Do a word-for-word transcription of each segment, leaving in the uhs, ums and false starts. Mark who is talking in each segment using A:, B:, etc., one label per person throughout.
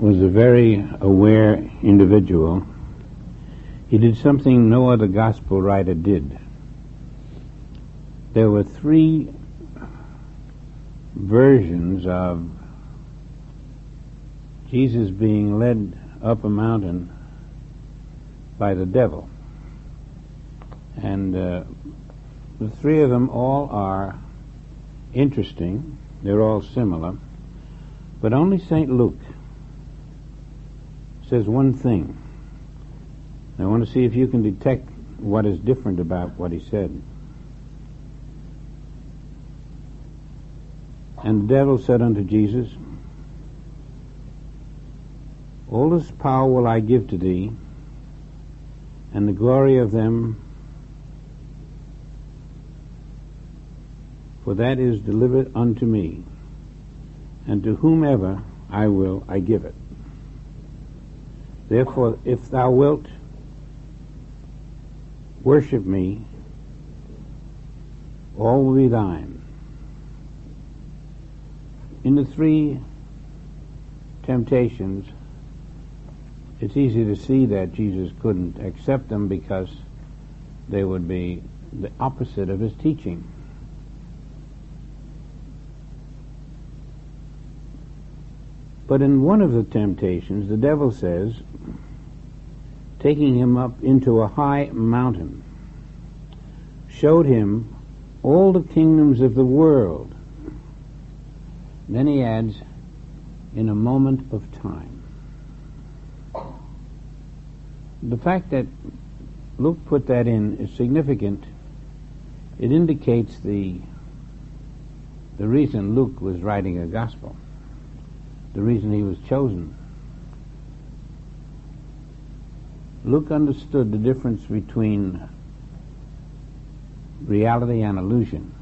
A: was a very aware individual. He did something no other gospel writer did. There were three versions of Jesus being led up a mountain by the devil. And uh, the three of them all are interesting. They're all similar. But only Saint Luke says one thing. I want to see if you can detect what is different about what he said. And the devil said unto Jesus, all this power will I give to thee, and the glory of them, for that is delivered unto me, and to whomever I will I give it. Therefore, if thou wilt worship me, all will be thine. In the three temptations, it's easy to see that Jesus couldn't accept them because they would be the opposite of his teaching. But in one of the temptations, the devil says, taking him up into a high mountain, showed him all the kingdoms of the world. Then he adds, in a moment of time. The fact that Luke put that in is significant. It indicates the the reason Luke was writing a gospel, the reason he was chosen. Luke understood the difference between reality and illusion.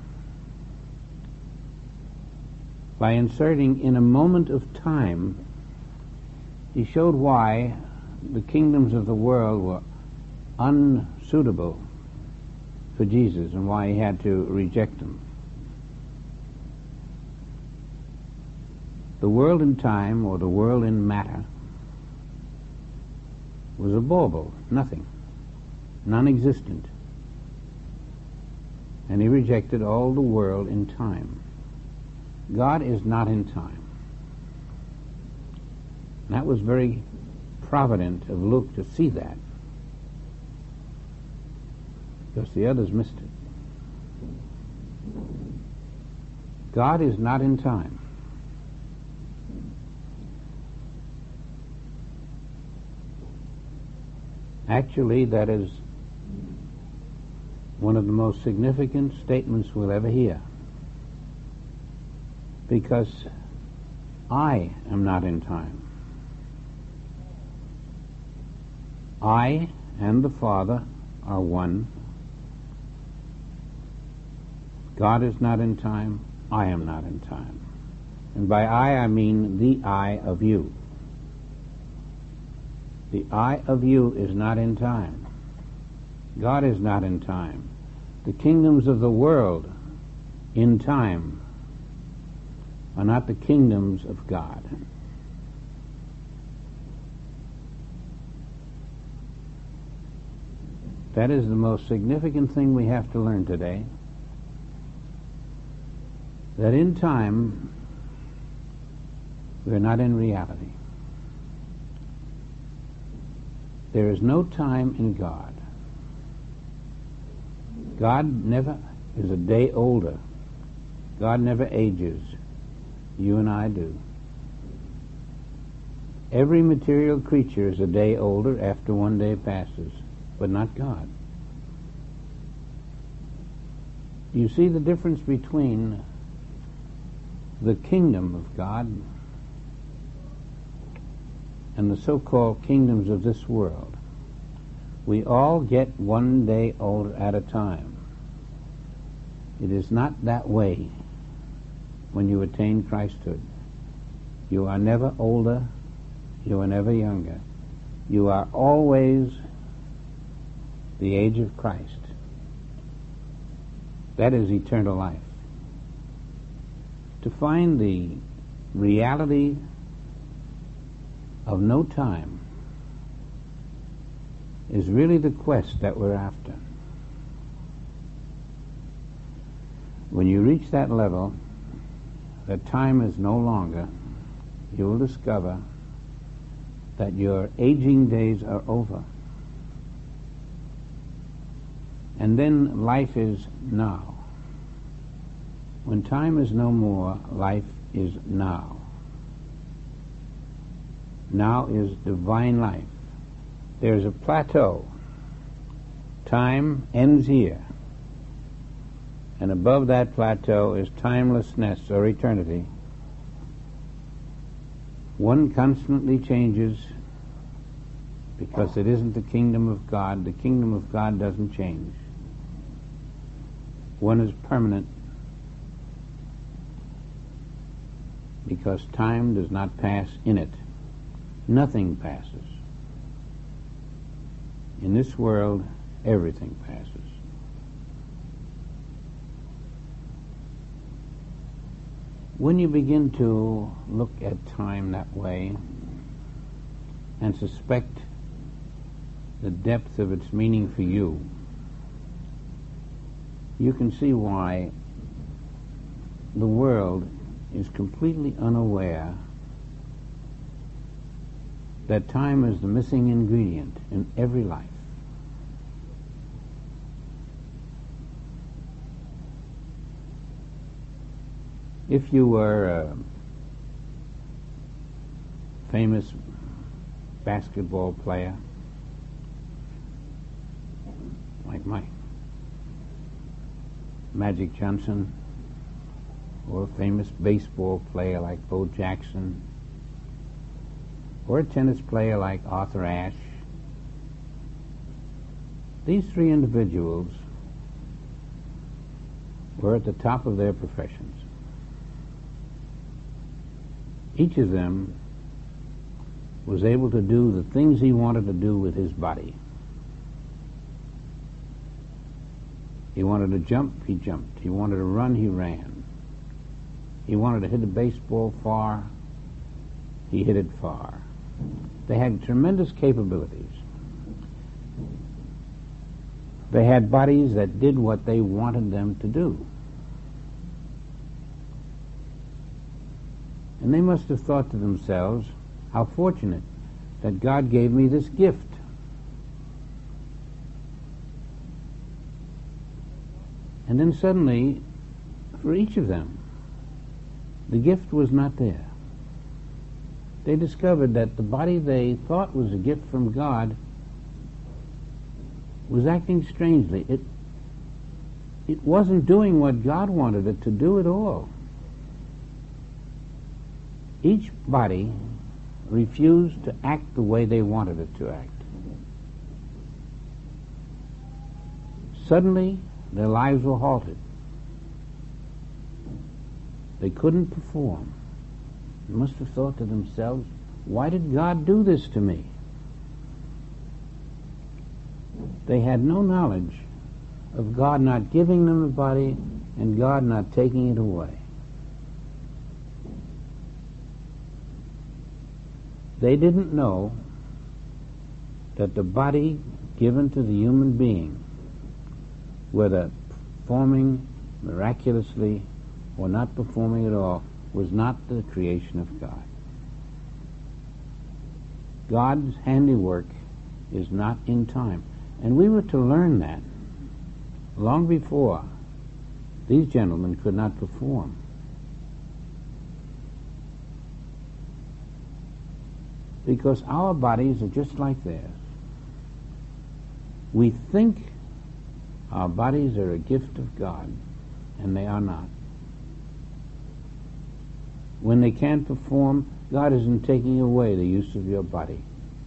A: By inserting in a moment of time, he showed why the kingdoms of the world were unsuitable for Jesus and why he had to reject them. The world in time, or the world in matter, was a bauble, nothing, non-existent. And he rejected all the world in time. God is not in time. And that was very provident of Luke to see that, because the others missed it. God is not in time. Actually, that is one of the most significant statements we'll ever hear, because I am not in time. I and the Father are one. God is not in time. I am not in time. And by I, I mean the I of you. The I of you is not in time. God is not in time. The kingdoms of the world in time are not the kingdoms of God. That is the most significant thing we have to learn today. That in time, we're not in reality. There is no time in God. God never is a day older. God never ages. You and I do. Every material creature is a day older after one day passes, but not God. You see the difference between the kingdom of God and the so-called kingdoms of this world. We all get one day older at a time. It is not that way when you attain Christhood. You are never older, you are never younger. You are always the age of Christ. That is eternal life. To find the reality of no time is really the quest that we're after. When you reach that level, that time is no longer, you will discover that your aging days are over. And then life is now. When time is no more, life is now. Now is divine life. There's a plateau. Time ends here. And above that plateau is timelessness or eternity. One constantly changes because it isn't the kingdom of God. The kingdom of God doesn't change. One is permanent because time does not pass in it. Nothing passes. In this world, everything passes. When you begin to look at time that way and suspect the depth of its meaning for you, you can see why the world is completely unaware that time is the missing ingredient in every life. If you were a famous basketball player, like Mike, Magic Johnson, or a famous baseball player like Bo Jackson, or a tennis player like Arthur Ashe, these three individuals were at the top of their professions. Each of them was able to do the things he wanted to do with his body. He wanted to jump, he jumped. He wanted to run, he ran. He wanted to hit a baseball far, he hit it far. They had tremendous capabilities. They had bodies that did what they wanted them to do. And they must have thought to themselves, how fortunate that God gave me this gift. And then suddenly, for each of them, the gift was not there. They discovered that the body they thought was a gift from God was acting strangely. It, it wasn't doing what God wanted it to do at all. Each body refused to act the way they wanted it to act. Suddenly, their lives were halted. They couldn't perform. They must have thought to themselves, why did God do this to me? They had no knowledge of God not giving them the body and God not taking it away. They didn't know that the body given to the human being, whether performing miraculously or not performing at all, was not the creation of God. God's handiwork is not in time. And we were to learn that long before these gentlemen could not perform. Because our bodies are just like theirs. We think our bodies are a gift of God, and they are not. When they can't perform, God isn't taking away the use of your body.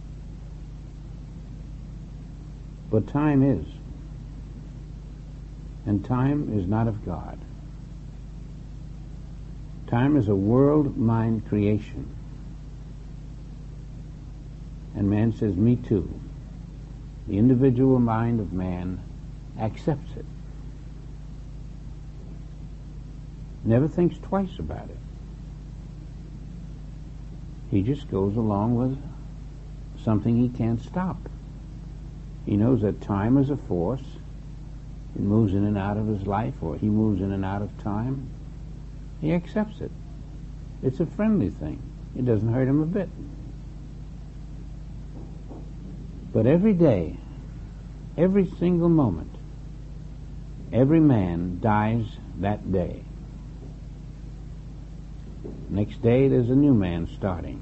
A: But time is. And time is not of God. Time is a world mind creation. And man says, me too. The individual mind of man accepts it. Never thinks twice about it. He just goes along with something he can't stop. He knows that time is a force. It moves in and out of his life, or he moves in and out of time. He accepts it. It's a friendly thing. It doesn't hurt him a bit. But every day, every single moment, every man dies that day. Next day, there's a new man starting.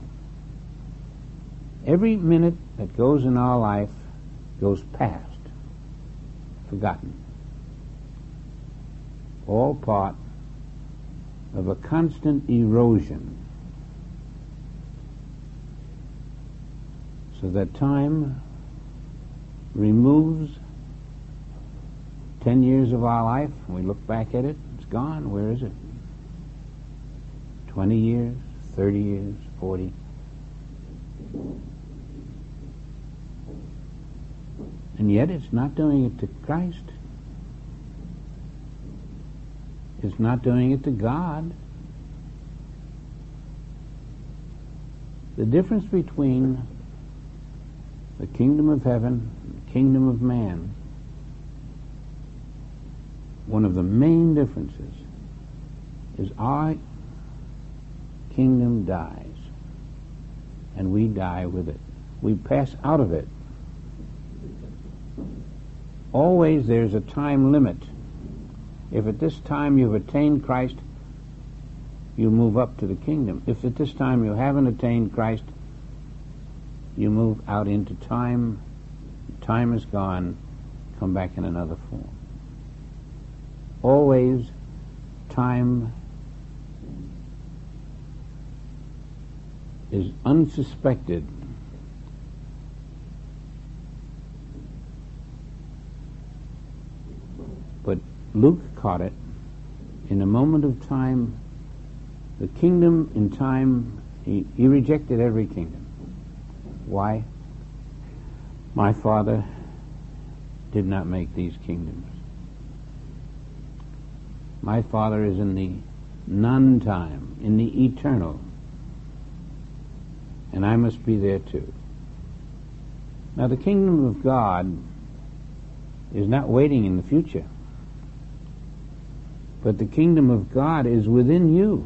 A: Every minute that goes in our life goes past, forgotten. All part of a constant erosion, so that time removes ten years of our life, and we look back at it, it's gone. Where is it? Twenty years, thirty years, forty. And yet it's not doing it to Christ. It's not doing it to God. The difference between the kingdom of heaven and the kingdom of man, one of the main differences is our kingdom dies, and we die with it. We pass out of it. Always there's a time limit. If at this time you've attained Christ, you move up to the kingdom. If at this time you haven't attained Christ, you move out into time. Time is gone. Come back in another form. Always time is unsuspected. But Luke caught it. In a moment of time, the kingdom in time, he, he rejected every kingdom. Why? My Father did not make these kingdoms. My Father is in the non-time, in the eternal, and I must be there too. Now the kingdom of God is not waiting in the future, but the kingdom of God is within you.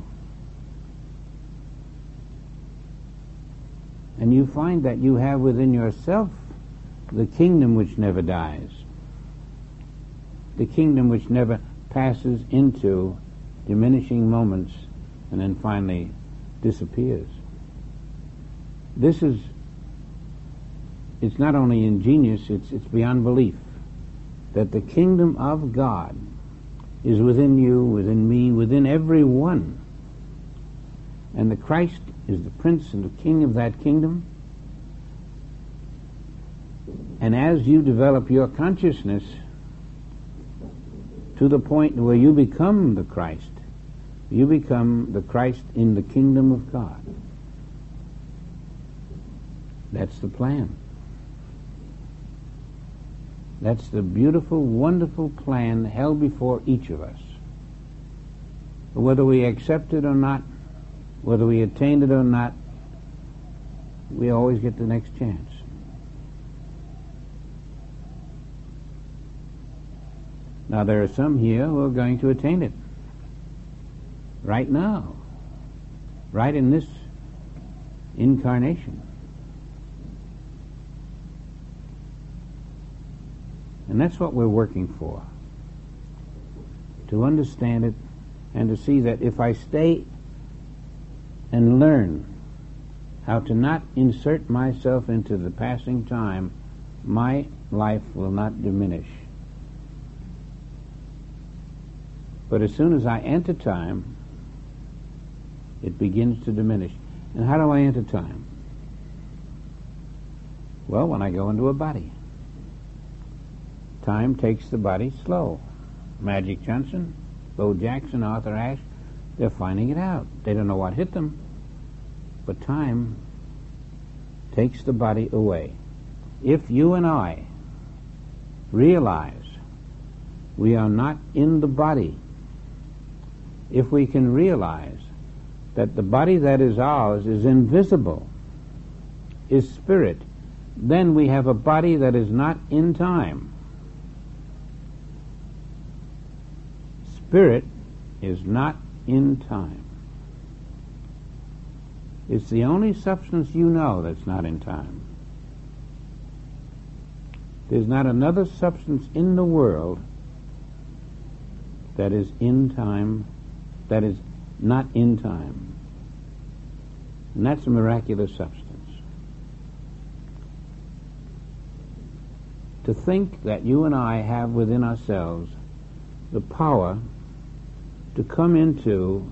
A: And you find that you have within yourself the kingdom which never dies, the kingdom which never passes into diminishing moments and then finally disappears. This is, it's not only ingenious, it's, it's beyond belief that the kingdom of God is within you, within me, within everyone. And the Christ is the prince and the king of that kingdom. And as you develop your consciousness to the point where you become the Christ, you become the Christ in the kingdom of God. That's the plan. That's the beautiful, wonderful plan held before each of us. Whether we accept it or not, whether we attain it or not, we always get the next chance. Now there are some here who are going to attain it right now, right in this incarnation. And that's what we're working for, to understand it and to see that if I stay and learn how to not insert myself into the passing time, my life will not diminish. But as soon as I enter time, it begins to diminish. And how do I enter time? Well, when I go into a body. Time takes the body slow. Magic Johnson, Bo Jackson, Arthur Ashe, they're finding it out. They don't know what hit them. But time takes the body away. If you and I realize we are not in the body, if we can realize that the body that is ours is invisible, is spirit, then we have a body that is not in time. Spirit is not in time. It's the only substance you know that's not in time. There's not another substance in the world that is in time, that is not in time. And that's a miraculous substance. To think that you and I have within ourselves the power to come into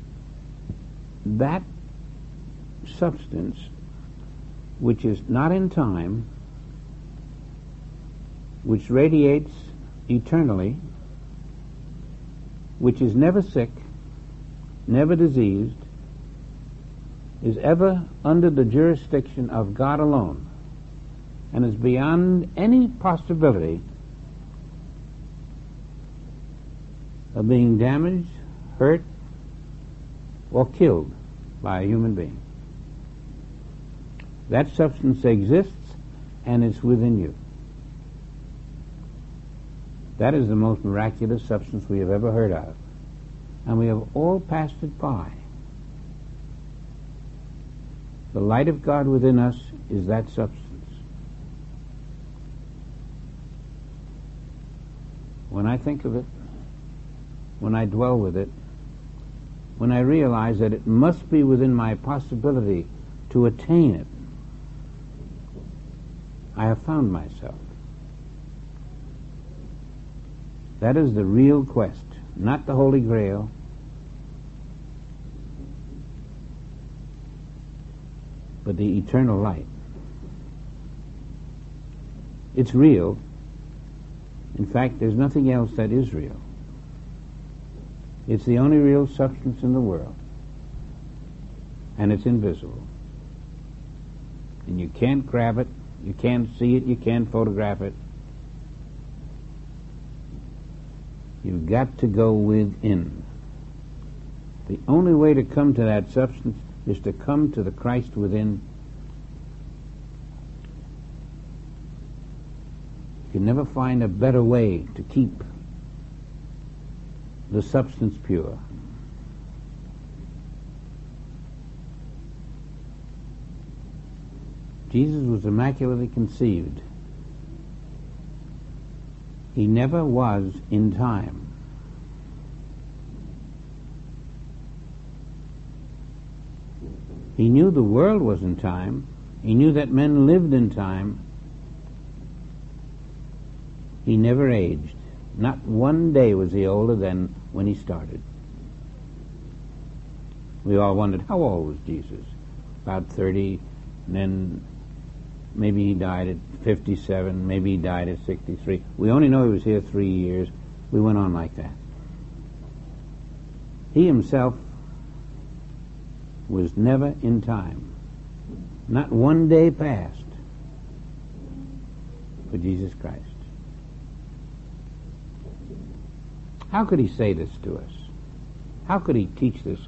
A: that substance which is not in time, which radiates eternally, which is never sick, never diseased, is ever under the jurisdiction of God alone, and is beyond any possibility of being damaged, hurt, or killed by a human being. That substance exists and it's within you. That is the most miraculous substance we have ever heard of, and we have all passed it by. The light of God within us is that substance. When I think of it, when I dwell with it, when I realize that it must be within my possibility to attain it, I have found myself. That is the real quest, not the Holy Grail, but the eternal light. It's real. In fact, there's nothing else that is real. It's the only real substance in the world, and it's invisible. And you can't grab it, you can't see it, you can't photograph it. You've got to go within. The only way to come to that substance is to come to the Christ within. You can never find a better way to keep the substance pure. Jesus was immaculately conceived. He never was in time. He knew the world was in time. He knew that men lived in time. He never aged. Not one day was he older than when he started. We all wondered, how old was Jesus? About thirty, and then maybe he died at fifty-seven, maybe he died at sixty-three. We only know he was here three years. We went on like that. He himself was never in time. Not one day passed for Jesus Christ. How could he say this to us? How could he teach this?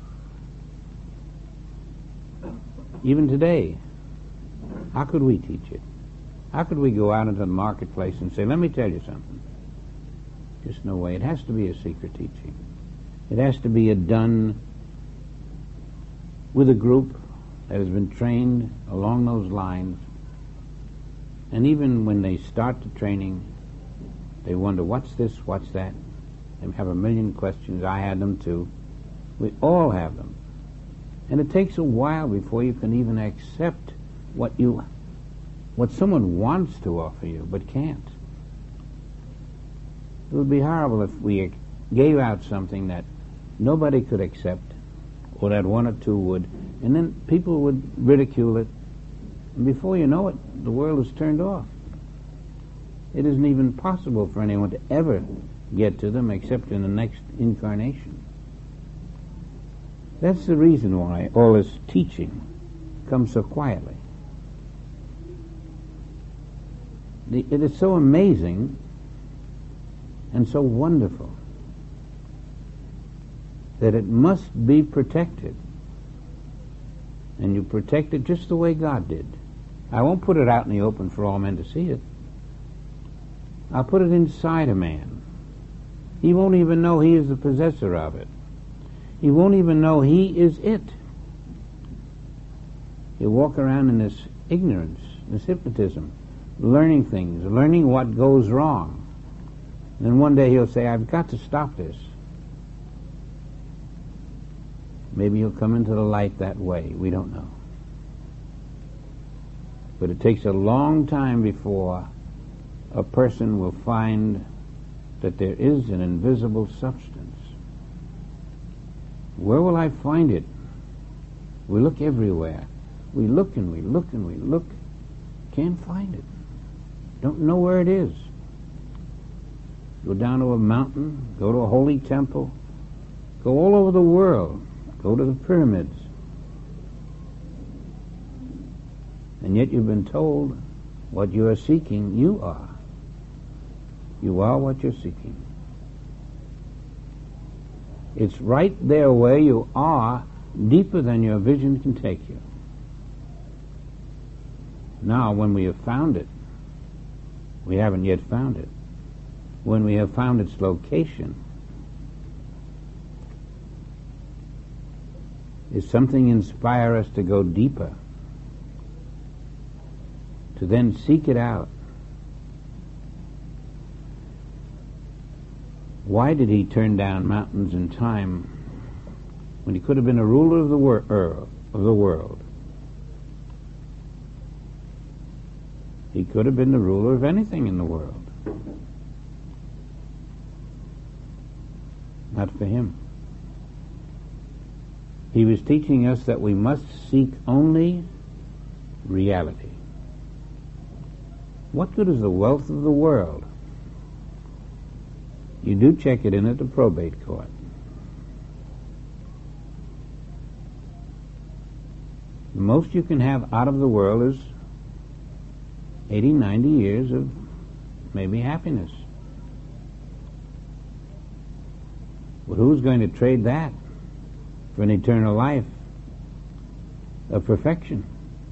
A: Even today, how could we teach it? How could we go out into the marketplace and say, let me tell you something? Just no way. It has to be a secret teaching. It has to be a done with a group that has been trained along those lines. And even when they start the training, they wonder, what's this, what's that? They have a million questions. I had them too. We all have them. And it takes a while before you can even accept what you, what someone wants to offer you, but can't. It would be horrible if we gave out something that nobody could accept, or that one or two would, and then people would ridicule it, and before you know it, the world is turned off. It isn't even possible for anyone to ever get to them except in the next incarnation. That's the reason why all this teaching comes so quietly. The, it is so amazing and so wonderful that it must be protected. And you protect it just the way God did. I won't put it out in the open for all men to see it. I'll put it inside a man. He won't even know he is the possessor of it. He won't even know he is it. He'll walk around in this ignorance, this hypnotism, learning things, learning what goes wrong. And then one day he'll say, I've got to stop this. Maybe he'll come into the light that way. We don't know. But it takes a long time before a person will find that there is an invisible substance. Where will I find it? We look everywhere. We look and we look and we look. Can't find it. Don't know where it is. Go down to a mountain, go to a holy temple, go all over the world, go to the pyramids. And yet you've been told what you are seeking, you are. You are what you're seeking. It's right there where you are, deeper than your vision can take you. Now, when we have found it, we haven't yet found it. When we have found its location, is something inspire us to go deeper, to then seek it out. Why did he turn down mountains in time when he could have been a ruler of the, wor- er, of the world? He could have been the ruler of anything in the world. Not for him. He was teaching us that we must seek only reality. What good is the wealth of the world? You do check it in at the probate court. The most you can have out of the world is eighty, ninety years of maybe happiness. But who's going to trade that for an eternal life of perfection?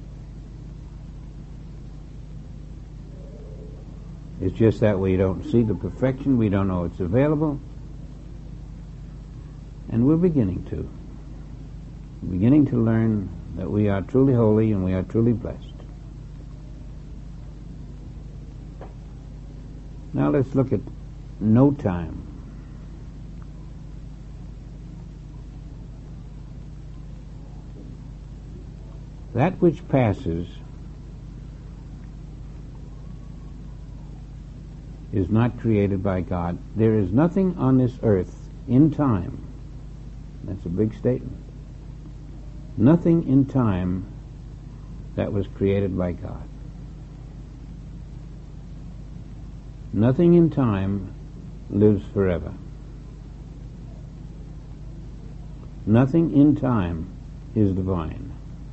A: It's just that we don't see the perfection, we don't know it's available, and we're beginning to. We're beginning to learn that we are truly holy and we are truly blessed. Now let's look at no time. That which passes is not created by God. There is nothing on this earth in time. That's a big statement. Nothing in time that was created by God. Nothing in time lives forever. Nothing in time is divine.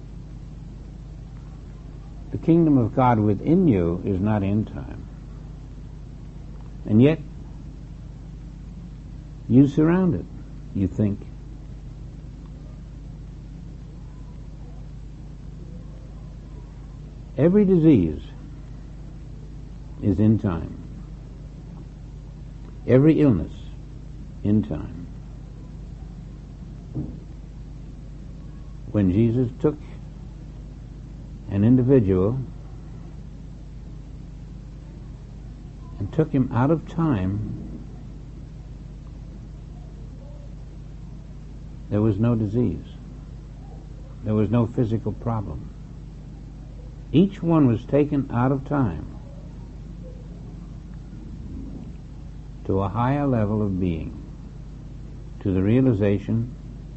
A: The kingdom of God within you is not in time. And yet, you surround it, you think. Every disease is in time. Every illness in time. When Jesus took an individual and took him out of time, there was no disease. There was no physical problem. Each one was taken out of time to a higher level of being, to the realization,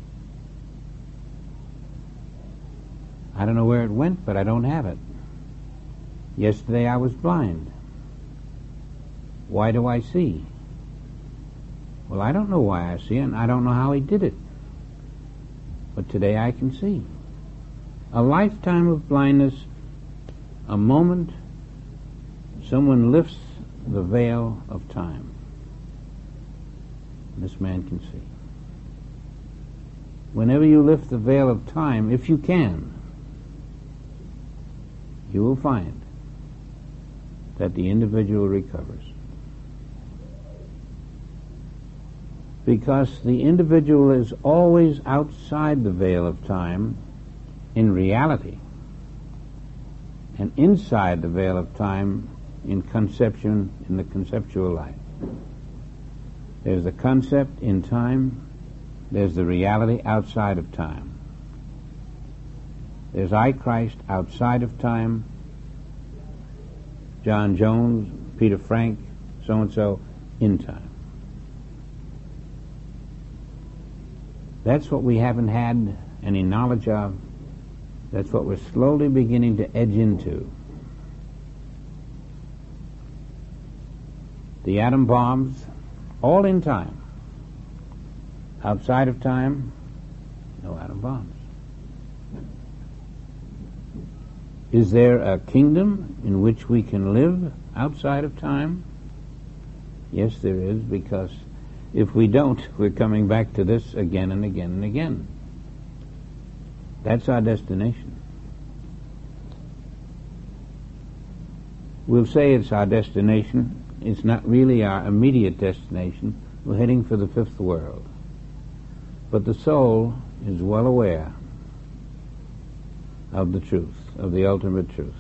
A: I don't know where it went, but I don't have it. Yesterday I was blind. Why do I see? Well, I don't know why I see, and I don't know how he did it. But today I can see. A lifetime of blindness, a moment, someone lifts the veil of time. This man can see. Whenever you lift the veil of time, if you can, you will find that the individual recovers. Because the individual is always outside the veil of time in reality, and inside the veil of time in conception, in the conceptual life. There's the concept in time, there's the reality outside of time. There's I, Christ, outside of time, John Jones, Peter Frank, so-and-so, in time. That's what we haven't had any knowledge of. That's what we're slowly beginning to edge into. The atom bombs, all in time. Outside of time, no atom bombs. Is there a kingdom in which we can live outside of time? Yes, there is, because if we don't, we're coming back to this again and again and again. That's our destination. We'll say it's our destination. It's not really our immediate destination. We're heading for the fifth world. But the soul is well aware of the truth, of the ultimate truth.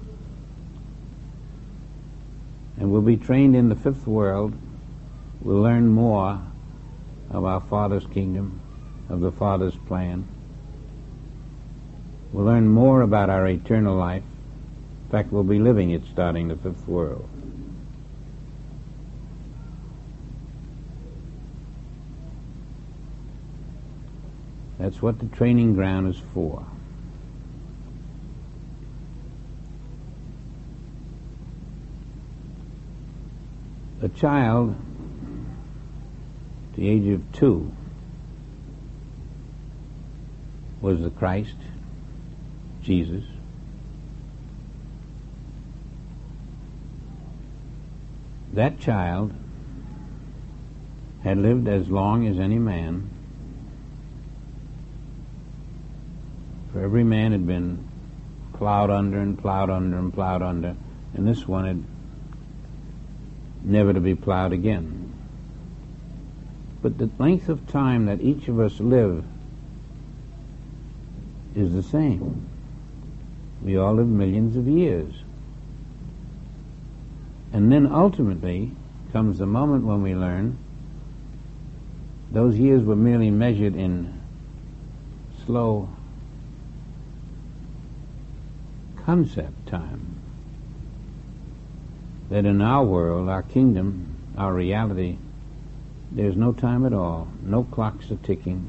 A: And we'll be trained in the fifth world. We'll learn more of our Father's kingdom, of the Father's plan. We'll learn more about our eternal life. In fact, we'll be living it starting the fifth world. That's what the training ground is for. A child, at the age of two, was the Christ, Jesus. That child had lived as long as any man. For every man had been plowed under and plowed under and plowed under, and this one had never to be plowed again. But the length of time that each of us live is the same. We all live millions of years. And then ultimately comes the moment when we learn those years were merely measured in slow concept time. That in our world, our kingdom, our reality, there's no time at all. No clocks are ticking.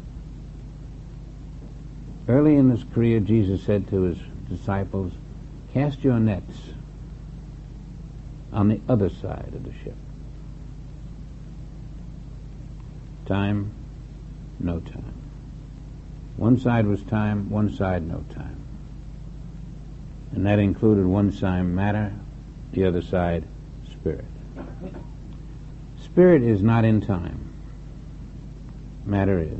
A: Early in his career, Jesus said to his disciples, "Cast your nets on the other side of the ship." Time, no time. One side was time, one side no time. And that included one side matter, the other side spirit. Spirit is not in time. Matter is.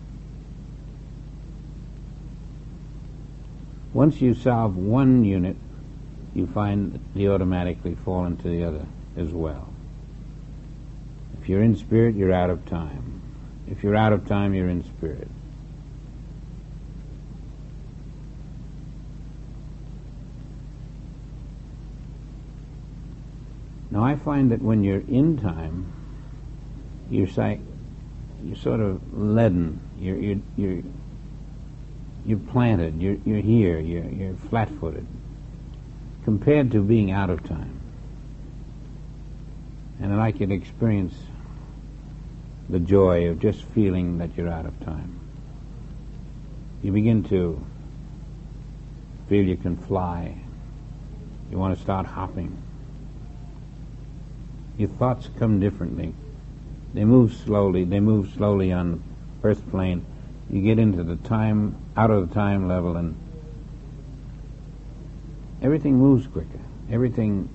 A: Once you solve one unit, you find that you automatically fall into the other as well. If you're in spirit, you're out of time. If you're out of time, you're in spirit. Now I find that when you're in time, you're psych, you're sort of leaden. You're you're you're, you're planted. You're you're here. You're you're flat-footed, compared to being out of time. And I'd like you to experience the joy of just feeling that you're out of time. You begin to feel you can fly. You want to start hopping. Your thoughts come differently. They move slowly. They move slowly on the earth plane. You get into the time, out of the time level, and everything moves quicker. Everything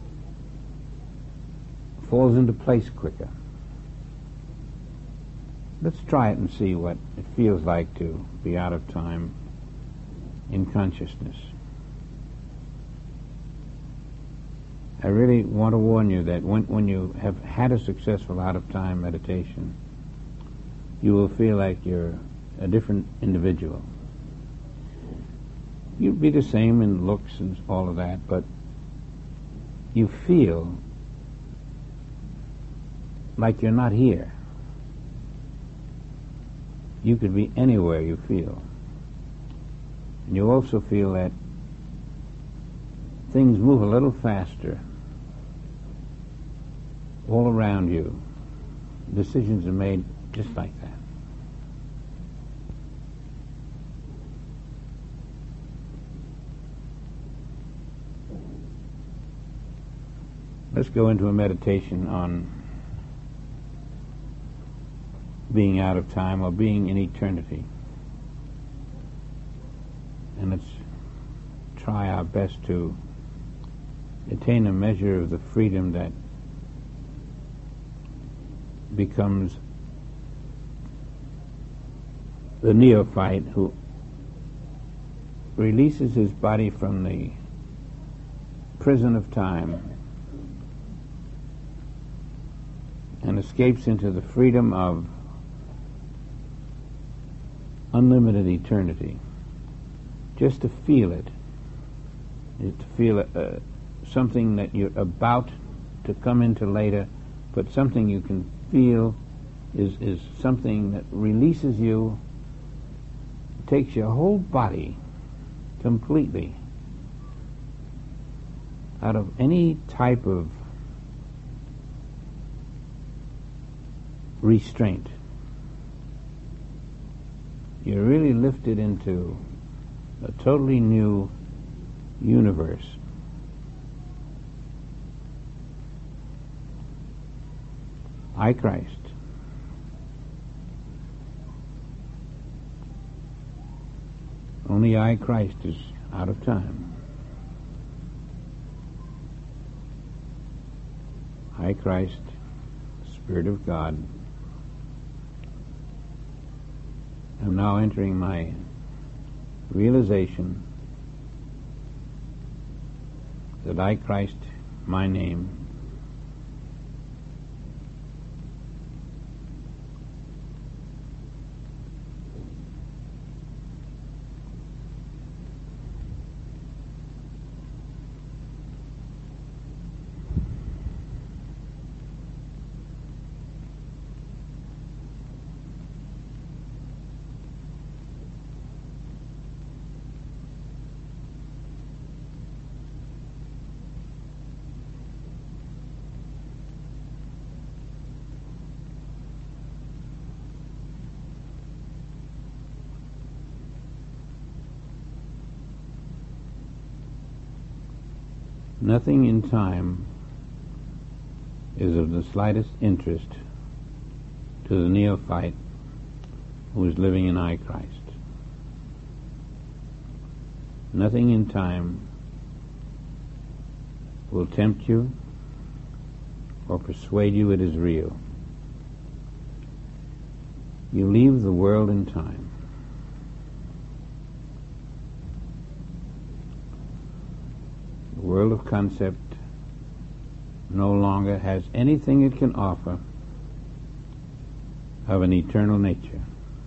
A: falls into place quicker. Let's try it and see what it feels like to be out of time in consciousness. I really want to warn you that when, when you have had a successful out-of-time meditation, you will feel like you're a different individual. You'd be the same in looks and all of that, but you feel like you're not here. You could be anywhere you feel. And you also feel that things move a little faster all around you. Decisions are made just like that. Let's go into a meditation on being out of time or being in eternity. And let's try our best to attain a measure of the freedom that becomes the neophyte who releases his body from the prison of time and escapes into the freedom of unlimited eternity. Just to feel it, is to feel uh, something that you're about to come into later, but something you can feel is, is something that releases you, takes your whole body completely out of any type of restraint. You're really lifted into a totally new universe. I, Christ, only I, Christ, is out of time. I, Christ, Spirit of God, am now entering my realization that I, Christ, my name, nothing in time is of the slightest interest to the neophyte who is living in I, Christ. Nothing in time will tempt you or persuade you it is real. You leave the world in time. The world of concept no longer has anything it can offer of an eternal nature.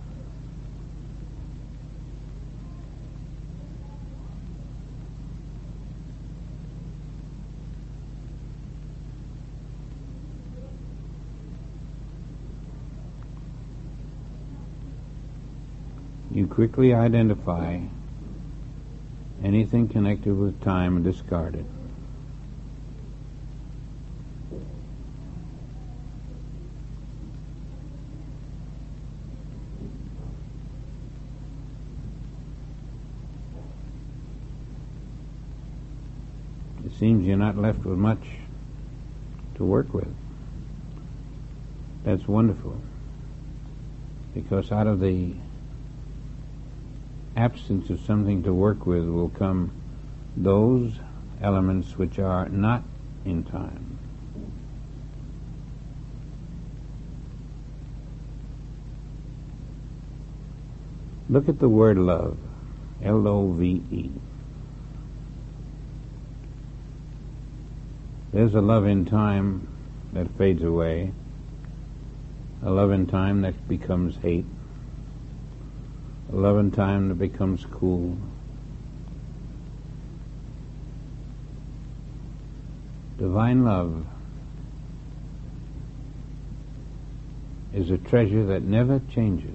A: You quickly identify anything connected with time and discard it. It seems you're not left with much to work with. That's wonderful, because out of the absence of something to work with will come those elements which are not in time. Look at the word love, L O V E. There's a love in time that fades away, a love in time that becomes hate, a love in time that becomes cool. Divine love is a treasure that never changes.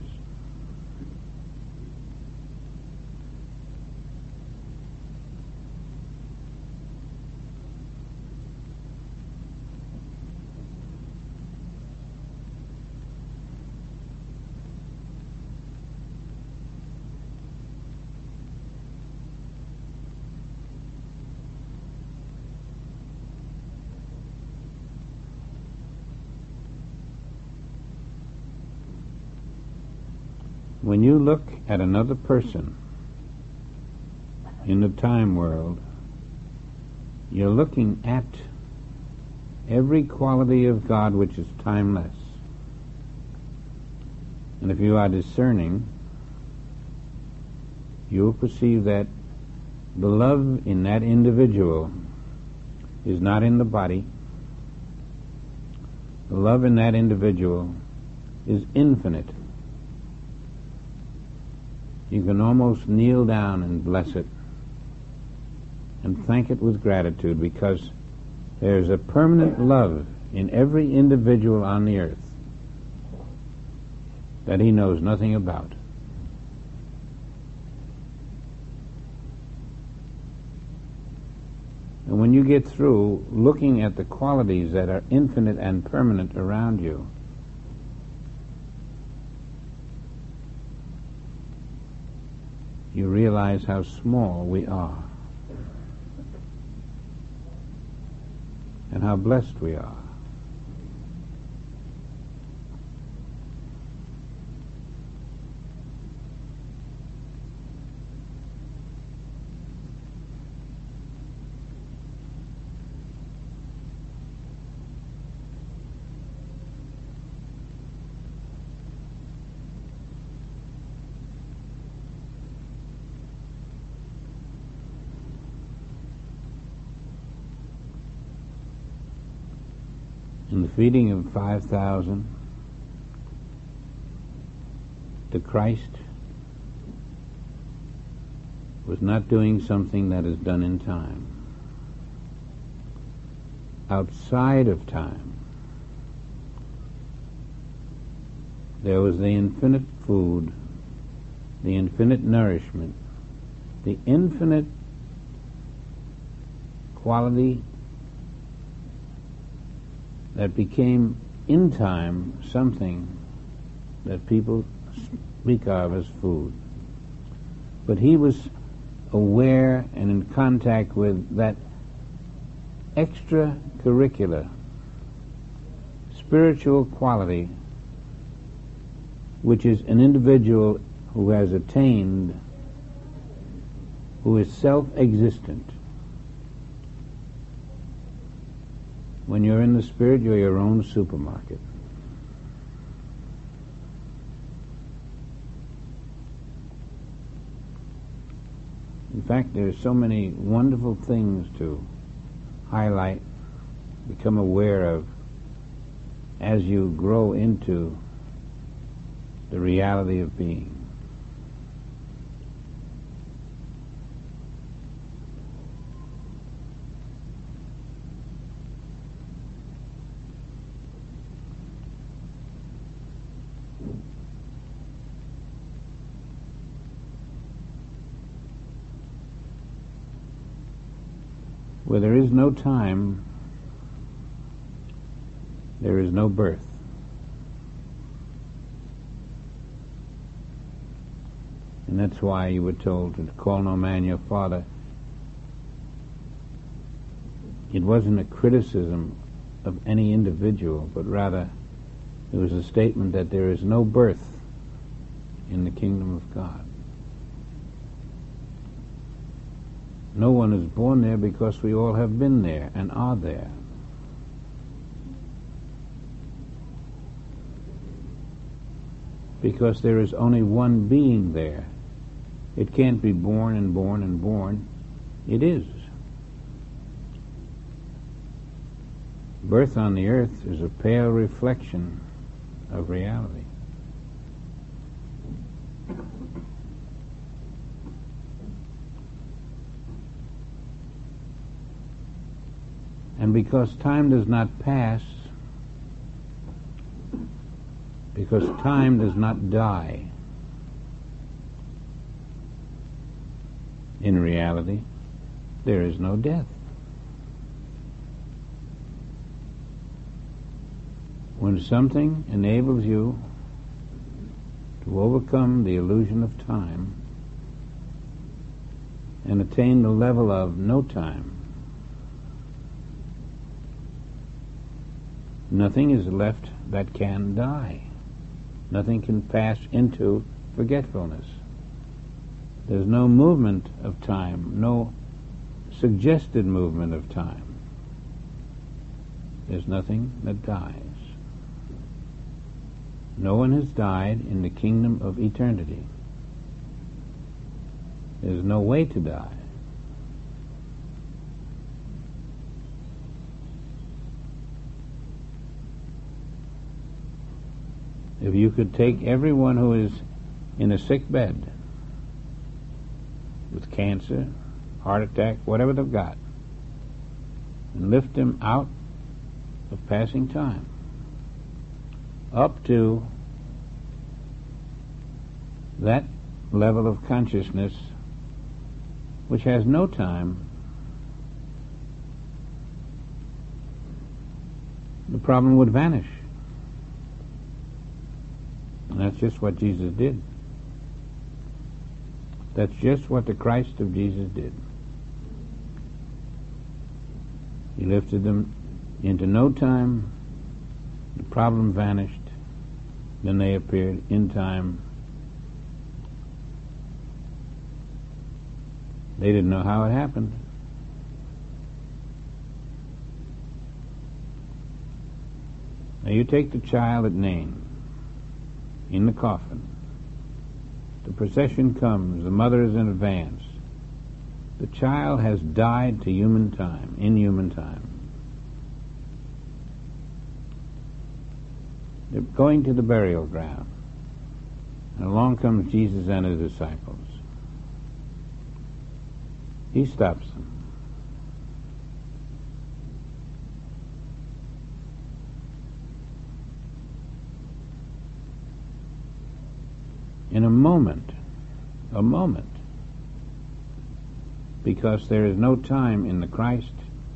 A: When you look at another person in the time world, you're looking at every quality of God which is timeless. And if you are discerning, you will perceive that the love in that individual is not in the body. The love in that individual is infinite. You can almost kneel down and bless it and thank it with gratitude, because there's a permanent love in every individual on the earth that he knows nothing about. And when you get through looking at the qualities that are infinite and permanent around you, you realize how small we are and how blessed we are. In the feeding of five thousand, the Christ was not doing something that is done in time. Outside of time, there was the infinite food, the infinite nourishment, the infinite quality that became in time something that people speak of as food. But he was aware and in contact with that extracurricular spiritual quality which is an individual who has attained, who is self-existent. When you're in the Spirit, you're your own supermarket. In fact, there's so many wonderful things to highlight, become aware of, as you grow into the reality of being. Where there is no time, there is no birth. And that's why you were told to call no man your father. It wasn't a criticism of any individual, but rather it was a statement that there is no birth in the kingdom of God. No one is born there because we all have been there and are there. Because there is only one being there. It can't be born and born and born. It is. Birth on the earth is a pale reflection of reality. And because time does not pass, because time does not die in reality, there is no death. When something enables you to overcome the illusion of time and attain the level of no time, nothing is left that can die. Nothing can pass into forgetfulness. There's no movement of time, no suggested movement of time. There's nothing that dies. No one has died in the kingdom of eternity. There's no way to die. If you could take everyone who is in a sick bed with cancer, heart attack, whatever they've got, and lift them out of passing time up to that level of consciousness which has no time, the problem would vanish. And that's just what Jesus did. That's just what the Christ of Jesus did. He lifted them into no time, the problem vanished, then they appeared in time. They didn't know how it happened. Now you take the child at Nain, in the coffin. The procession comes, the mother is in advance. The child has died to human time, in human time. They're going to the burial ground, and along comes Jesus and his disciples. He stops them. In a moment, a moment, because there is no time in the Christ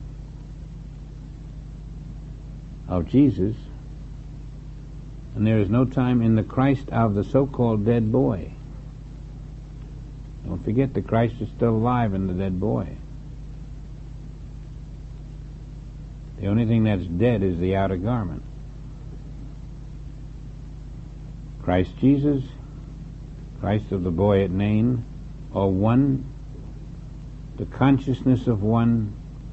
A: of Jesus, and there is no time in the Christ of the so-called dead boy. Don't forget, the Christ is still alive in the dead boy. The only thing that's dead is the outer garment. Christ Jesus, Christ of the boy at Nain, are one, the consciousness of one,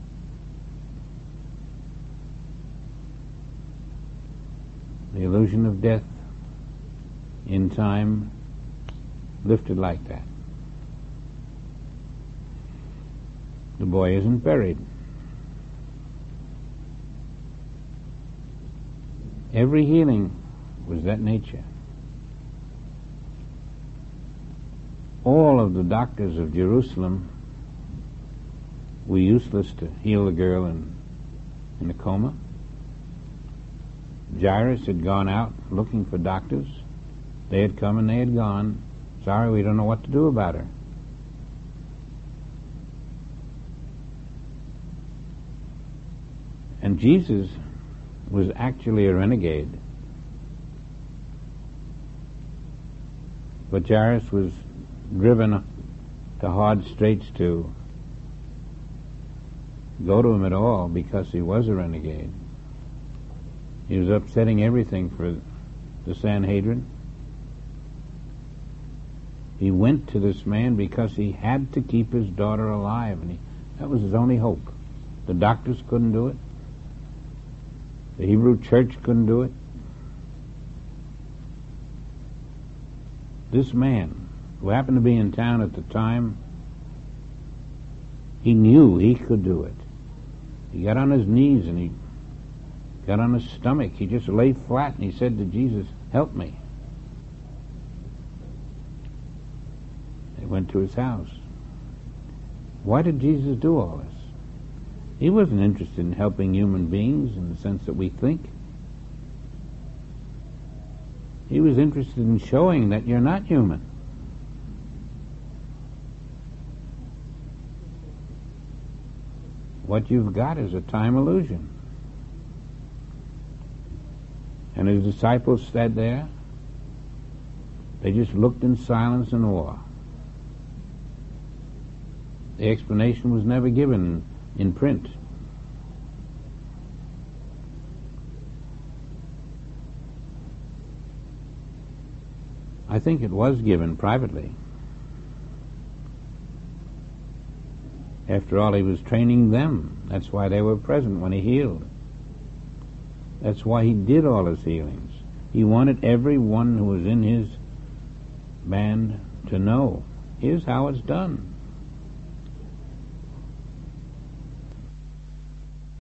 A: the illusion of death in time lifted like that. The boy isn't buried. Every healing was that nature. All of the doctors of Jerusalem were useless to heal the girl in, in the coma. Jairus had gone out looking for doctors. They had come and they had gone. Sorry, we don't know what to do about her. And Jesus was actually a renegade. But Jairus was driven to hard straits to go to him at all because he was a renegade. He was upsetting everything for the Sanhedrin. He went to this man because he had to keep his daughter alive, and he, that was his only hope. The doctors couldn't do it. The Hebrew church couldn't do it. This man, who happened to be in town at the time, he knew he could do it. He got on his knees and he got on his stomach. He just lay flat and he said to Jesus, "Help me." They went to his house. Why did Jesus do all this? He wasn't interested in helping human beings in the sense that we think. He was interested in showing that you're not human. What you've got is a time illusion. And his disciples sat there. They just looked in silence and awe. The explanation was never given in print. I think it was given privately. After all, he was training them. That's why they were present when he healed. That's why he did all his healings. He wanted everyone who was in his band to know, here's how it's done.